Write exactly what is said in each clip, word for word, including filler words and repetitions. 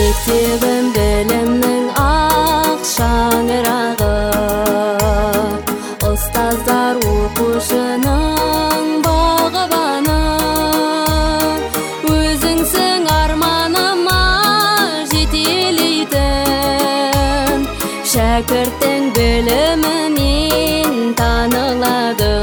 Мектебім білімнің ақ шаңырағы, ұстаздар оқушының бағбаны. Өзіңсің арманыма жетелейтін, шәкірттің білімінен танылады.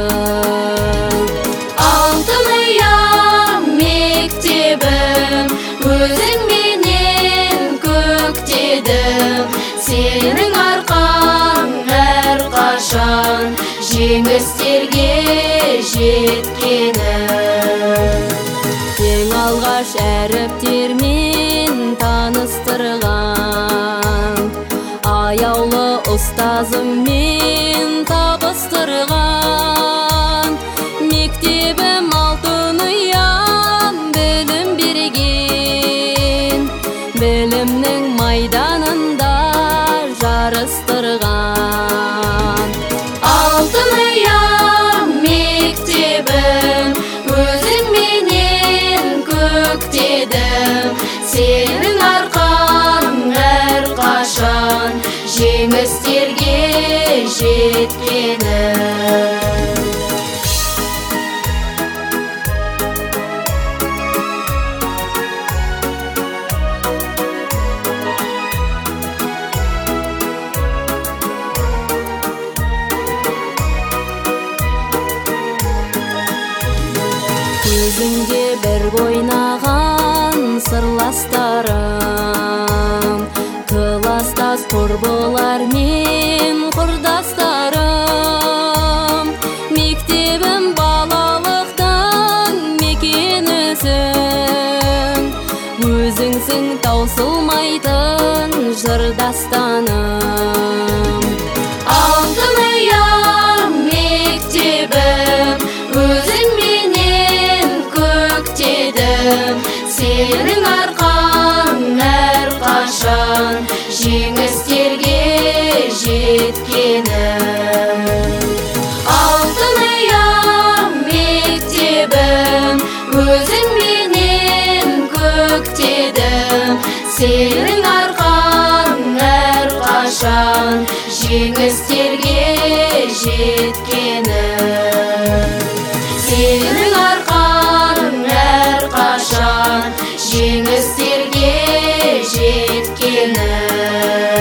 Алтын ұям мектебім, өзің менен көктедім. Сенің арқаң әрқашан жеңістерге жеткенім. Ең алғаш әріптермен таныстырған, аяулы ұстазыммен табыстырған. Мектебім алтын ұям білім берген, білімнің майданында жарыстырған. Алтын ұям мектебім, өзің менен көктедім. Сенің арқаң әрқашан жеңістерге жеткенім. Көзіңде бір ойнаған сырластарым, кластас құрбылар мен құрдастарым. Мектебім балалықтың мекенісің, өзіңсің таусылмайтын жырдастаным. Алтын ұям мектебім, өзің менен көктедім. Сенің арқаң әрқашан жеңістерге жеткенім. Алтын ұям мектебім, өзің менен көктедім. Сенің арқаң әрқашан жеңістерге жеткенім. Сенің арқаң әрқашан жеңістерге жеткенім.